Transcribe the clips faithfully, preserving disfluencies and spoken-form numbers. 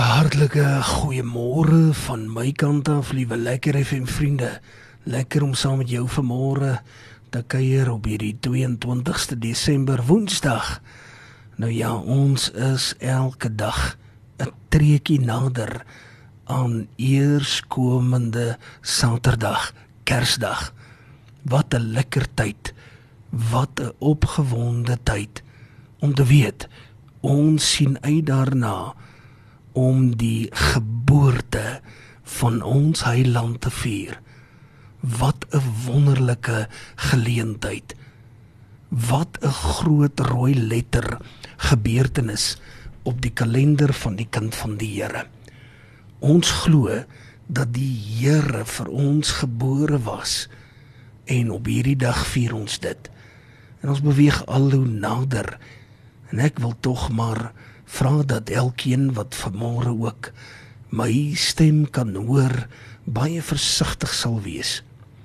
Hartlike goeiemôre van my kant af, liewe Lekker F M vriende. Lekker om saam met jou vanmôre te kuier op hierdie tweeëntwintigste Desember Woensdag. Nou ja, ons is elke dag 'n treukie nader aan eerskomende Saterdag, Kersdag. Wat 'n lekker tyd, wat 'n opgewonde tyd om te weet, ons sien uit daarna om die geboorte van ons heiland te vier. Wat 'n wonderlike geleentheid. Wat 'n groot rooi letter gebeurtenis op die kalender van die kind van die Here. Ons glo dat die Here vir ons gebore was en op hierdie dag vier ons dit. En ons beweeg al hoe nader en ek wil tog maar vra dat elkeen wat vanmôre ook my stem kan hoor, baie versigtig sal wees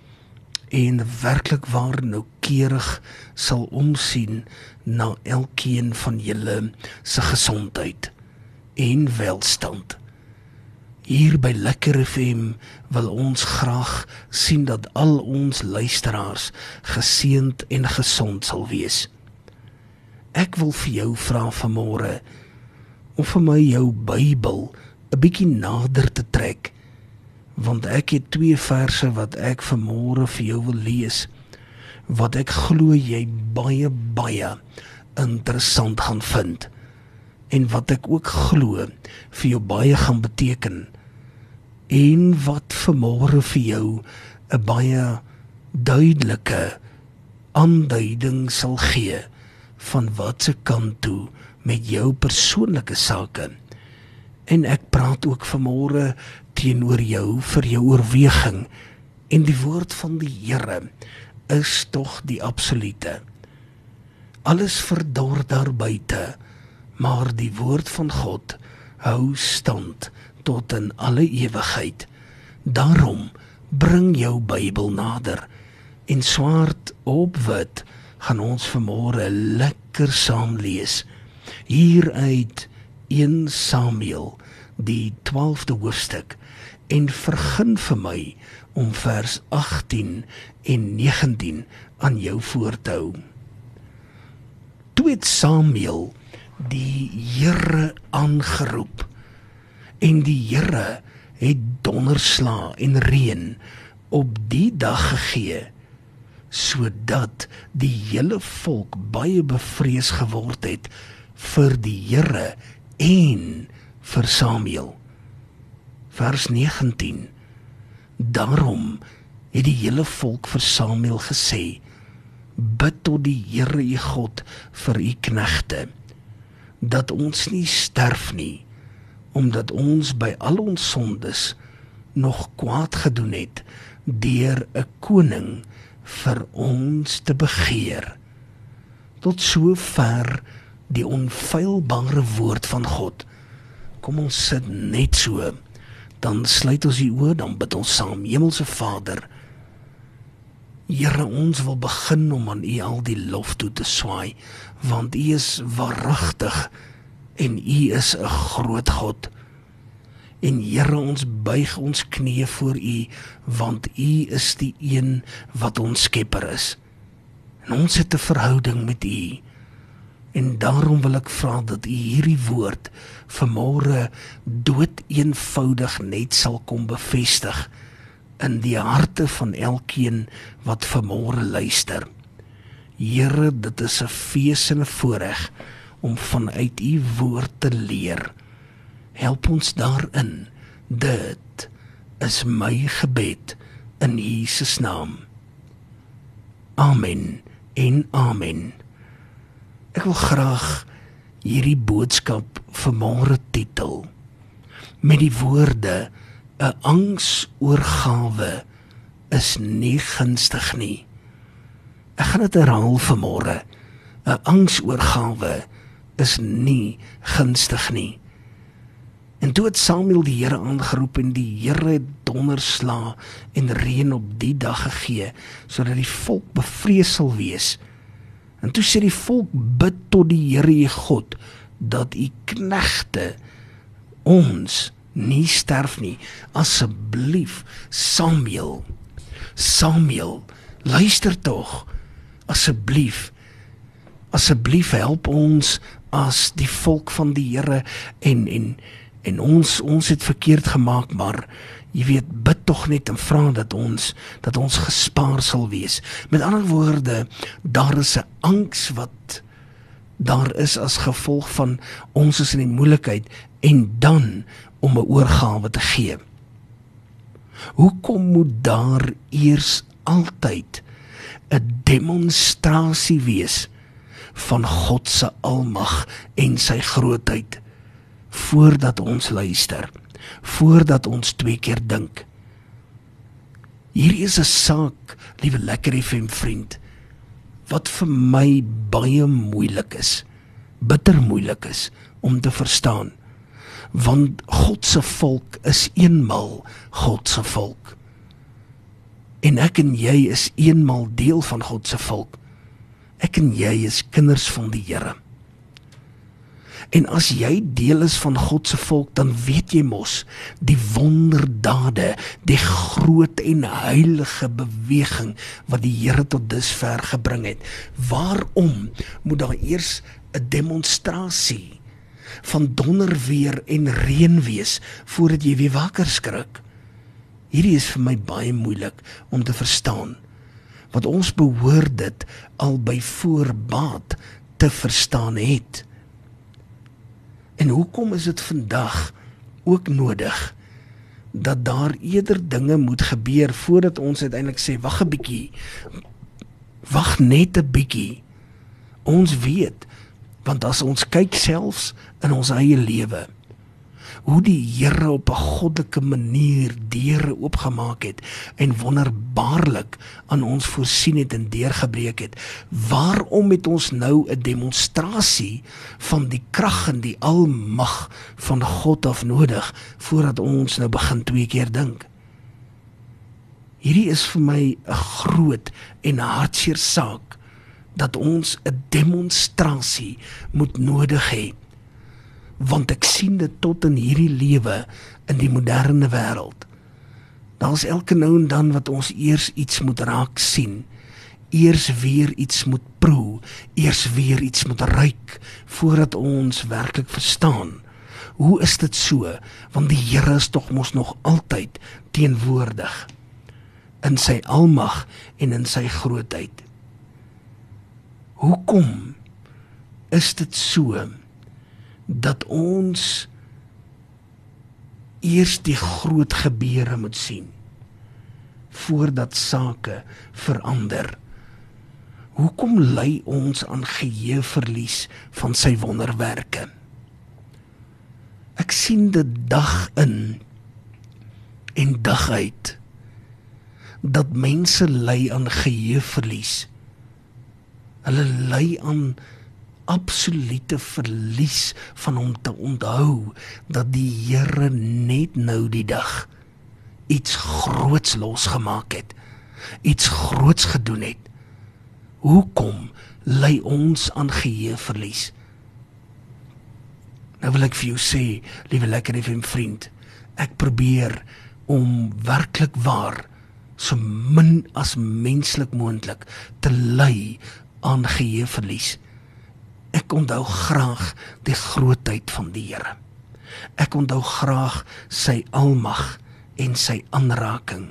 en werklik waar noukeurig sal omsien na elkeen van julle se gesondheid en welstand. Hier by Lekker F M wil ons graag sien dat al ons luisteraars geseënd en gesond sal wees. Ek wil vir jou vra vanmôre om vir my jou Bybel 'n bietjie nader te trek, want ek het twee verse wat ek vanmôre vir jou wil lees, wat ek glo jy baie, baie interessant gaan vind, en wat ek ook glo vir jou baie gaan beteken, en wat vanmôre vir jou 'n baie duidelike aanduiding sal gee van wat se kant toe met jou persoonlike sake. En ek praat ook vanmôre teenoor jou vir jou oorweging, en die woord van die Here is tog die absolute. Alles verdor daar buite, maar die woord van God hou stand tot in alle ewigheid. Daarom bring jou Bybel nader, en swart op wit gaan ons vanmôre lekker saam lees. Hier uit Eerste Samuel, die twaalfde hoofstuk, en vergin vir my om vers agttien en negentien aan jou voor te hou. Toe het Samuel die Here aangeroep, en die Here het donderslae en reën op die dag gegee, sodat die hele volk baie bevrees geword het vir die Here en vir Samuel. Vers negentien. Daarom het die hele volk vir Samuel gesê, bid tot die Here u God vir u knegte, dat ons nie sterf nie, omdat ons by al ons sondes nog kwaad gedoen het, deur 'n koning vir ons te begeer. Tot so ver die onfeilbare woord van God. Kom ons sit net so, dan sluit ons die oë, dan bid ons saam. Hemelse Vader, Here, ons wil begin om aan u al die lof toe te swaai, want u is waaragtig en u is 'n groot God. En Here, ons buig ons knieë voor u, want u is die een wat ons skepper is. En ons het 'n verhouding met u. En daarom wil ek vra dat u hierdie woord vanmôre dood eenvoudig net sal kom bevestig in die harte van elkeen wat vanmôre luister. Here, dit is 'n fees en 'n voorreg om vanuit u woord te leer. Help ons daarin. Dit is my gebed in Jesus naam. Amen en amen. Ek wil graag hierdie boodskap vanmôre titel met die woorde: 'n angsoorgawe is nie gunstig nie. Ek gaan dit herhaal vanmôre. 'n Angsoorgawe is nie gunstig nie. En toe het Samuel die Here aangeroep, en die Here het donderslae en reën op die dag gegee, sodat die volk bevrees sal wees. En toe sê die volk, bid tot die Here u God, dat u knegte ons nie sterf nie. Asseblief, Samuel, Samuel, luister tog, asseblief, asseblief help ons as die volk van die Here, en, en, en ons, ons het verkeerd gemaak, maar jy weet, bid tog net en vra dat ons, dat ons gespaar sal wees. Met ander woorde, daar is 'n angs wat daar is as gevolg van ons is in die moeilikheid, en dan om 'n oorgawe te gee. Hoekom moet daar eers altyd 'n demonstrasie wees van God se almag en sy grootheid, voordat ons luister, voordat ons twee keer dink? Hier is 'n saak, liewe Lekker F M vriend, wat vir my baie moeilik is, bitter moeilik is om te verstaan, want God se volk is eenmal God se volk, en ek en jy is eenmal deel van God se volk. Ek en jy is kinders van die Here. En as jy deel is van God se volk, dan weet jy mos die wonderdade, die groot en heilige beweging wat die Here tot dusver gebring het. Waarom moet daar eers 'n demonstrasie van donderweer en reën wees voordat jy weer wakker skrik? Hierdie is vir my baie moeilik om te verstaan, want ons behoort dit al by voorbaat te verstaan het. En hoekom is dit vandag ook nodig dat daar eerder dinge moet gebeur voordat ons uiteindelik sê, wag 'n bietjie, wag net 'n bietjie. Ons weet, want as ons kyk selfs in ons eie lewe, hoe die Here op 'n goddelike manier deure oopgemaak het en wonderbaarlik aan ons voorsien het en deurgebreek het, waarom het ons nou 'n demonstrasie van die krag en die almag van God af nodig, voordat ons nou begin twee keer dink? Hierdie is vir my 'n groot en hartseer saak, dat ons 'n demonstrasie moet nodig hê, want ek sien dit tot in hierdie lewe in die moderne wêreld. Daar is elke nou en dan wat ons eers iets moet raak sien, eers weer iets moet proe, eers weer iets moet ruik, voordat ons werklik verstaan. Hoe is dit so? Want die Here is tog mos nog altyd teenwoordig, in sy almag en in sy grootheid. Hoekom is dit so, dat ons eers die groot gebeure moet sien, voordat sake verander? Hoekom ly ons aan geheueverlies van sy wonderwerke? Ek sien dit dag in en dag uit, dat mense ly aan geheueverlies. Hulle ly aan absolute verlies van om te onthou dat die Here net nou die dag iets groots losgemaak het, iets groots gedoen het. Hoekom ly ons aan geheueverlies? Nou wil ek vir jou sê, liewe Lekker F M vriend, ek probeer om werklik waar so min as menslik moontlik te ly aan geheueverlies. Ek onthou graag die grootheid van die Here. Ek onthou graag sy almag en sy aanraking.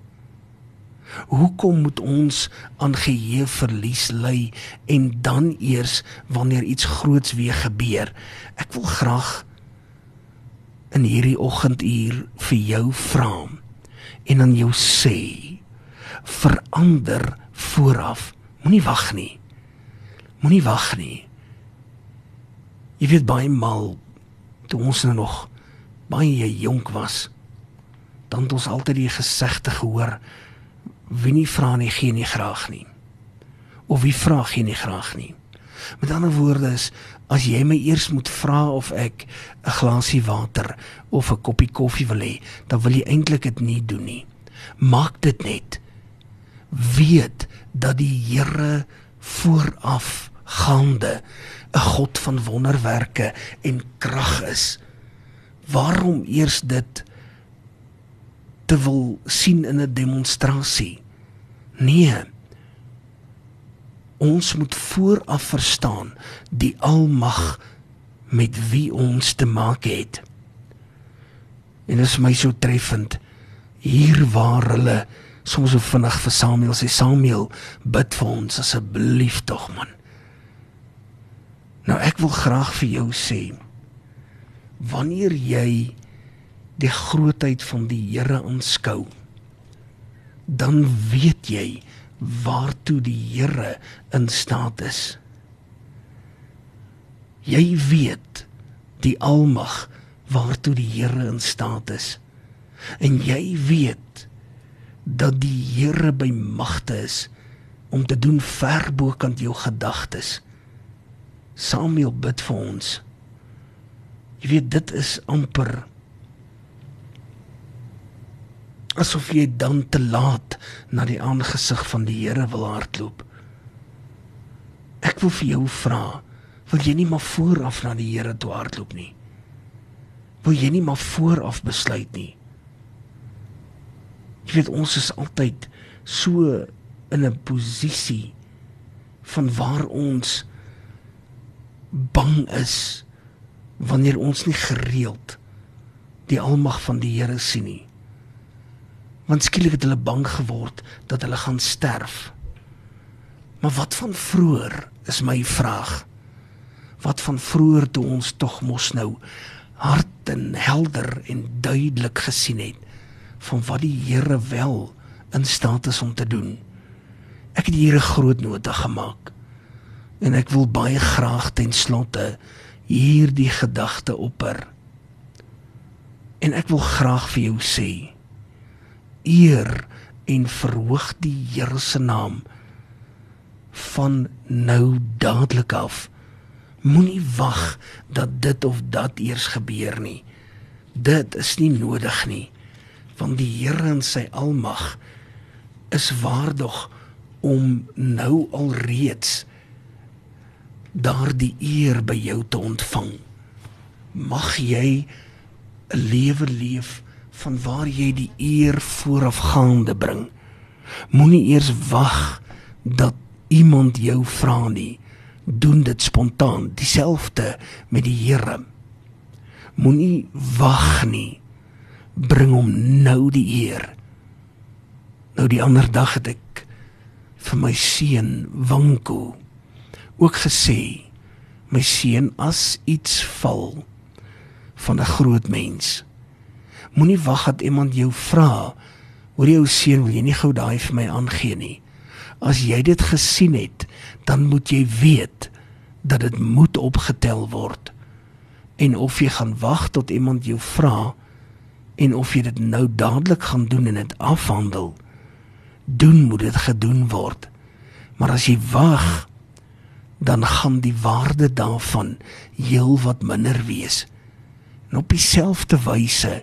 Hoekom moet ons aan geheueverlies ly en dan eers wanneer iets groots weer gebeur? Ek wil graag in hierdie oggenduur vir jou vra en aan jou sê, verander vooraf. Moenie wag nie. Moenie wag nie. Jy weet baie maal, toe ons nou nog baie jonk was, dan het ons altyd die gesegde gehoor, wie nie vra nie, gee nie graag nie. Of wie vra, gee nie graag nie. Met ander woorde is, as jy my eers moet vra of ek 'n glasie water of 'n koppie koffie wil hê, dan wil jy eintlik dit nie doen nie. Maak dit net. Weet dat die Here vooraf gaande 'n God van wonderwerke en krag is, Waarom eers dit te wil sien in 'n demonstrasie? Nee, ons moet vooraf verstaan die almag met wie ons te maak het. En dit is my so treffend, hier waar hulle soms so vinnig vir Samuel sê, Samuel, bid vir ons, asseblief tog man. Nou ek wil graag vir jou sê, wanneer jy die grootheid van die Here aanskou, dan weet jy waartoe die Here in staat is. Jy weet die almag waartoe die Here in staat is. En jy weet dat die Here by magte is om te doen ver bokant jou gedagtes. Samuel bid vir ons. Jy weet, dit is amper asof jy dan te laat na die aangesig van die Here wil hardloop. Ek wil vir jou vra, wil jy nie maar vooraf na die Here toe hardloop nie? Wil jy nie maar vooraf besluit nie? Jy weet, ons is altyd so in 'n posisie van waar ons bang is wanneer ons nie gereeld die almag van die Here sien nie. Want skielik het hulle bang geword dat hulle gaan sterf. Maar wat van vroeër, is my vraag. Wat van vroeër toe ons tog mos nou hard en helder en duidelik gesien het van wat die Here wel in staat is om te doen. Ek het hier 'n groot nota gemaak en ek wil baie graag ten slotte hier die gedagte opper. En ek wil graag vir jou sê, eer en verhoog die Here se naam van nou dadelik af. Moenie wag dat dit of dat eers gebeur nie. Dit is nie nodig nie, want die Here in sy almag is waardig om nou alreeds daardie eer by jou te ontvang. Mag jy 'n lewe leef van waar jy die eer voorafgaande bring. Moenie eers wag dat iemand jou vra nie. Doen dit spontaan, dieselfde met die Here. Moenie wag nie. Bring hom nou die eer. Nou die ander dag het ek vir my seun Wanko ook gesê, my seun, as iets val van 'n groot mens, moenie wag dat iemand jou vra, hoor jou seun, wil jy nie gou daai vir my aangee nie? As jy dit gesien het, dan moet jy weet dat dit moet opgetel word. En of jy gaan wag tot iemand jou vra, en of jy dit nou dadelik gaan doen en dit afhandel, doen moet dit gedoen word. Maar as jy wag, dan gaan die waarde daarvan heel wat minder wees. En op dieselfde wyse,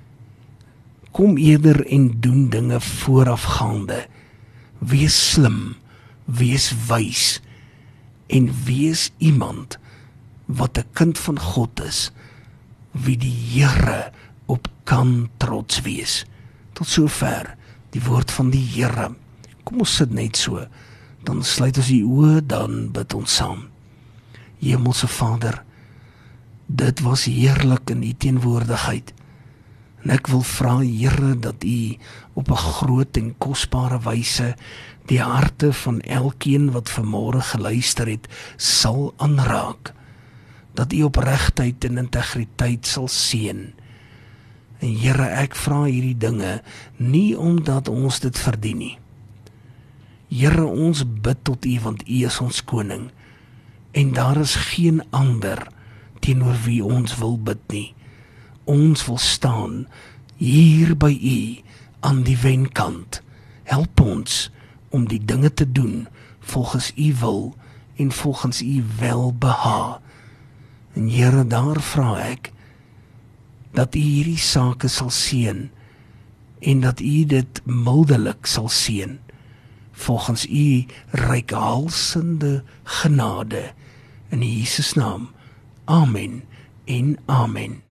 kom eerder en doen dinge voorafgaande. Wees slim, wees wys, en wees iemand wat 'n kind van God is, wie die Here op kan trots wees. Tot sover die woord van die Here. Kom ons sit net so, dan sluit ons die oë, dan bid ons saam. Hemelse Vader, dit was heerlik in U teenwoordigheid. En ek wil vra, Here, dat U op 'n groot en kosbare wyse die harte van elkeen wat vanmôre geluister het, sal aanraak. Dat U opregtheid en integriteit sal seën. En Here, ek vra hierdie dinge nie omdat ons dit verdien nie. Here, ons bid tot U, want U is ons koning. En daar is geen ander teenoor wie ons wil bid nie. Ons wil staan hier by U aan die wenkant. Help ons om die dinge te doen volgens U wil en volgens U welbehae. En Here, daar vra ek dat U hierdie sake sal seën en dat U dit mildelik sal seën volgens U reikhalsende genade in Jesus naam. Amen en amen.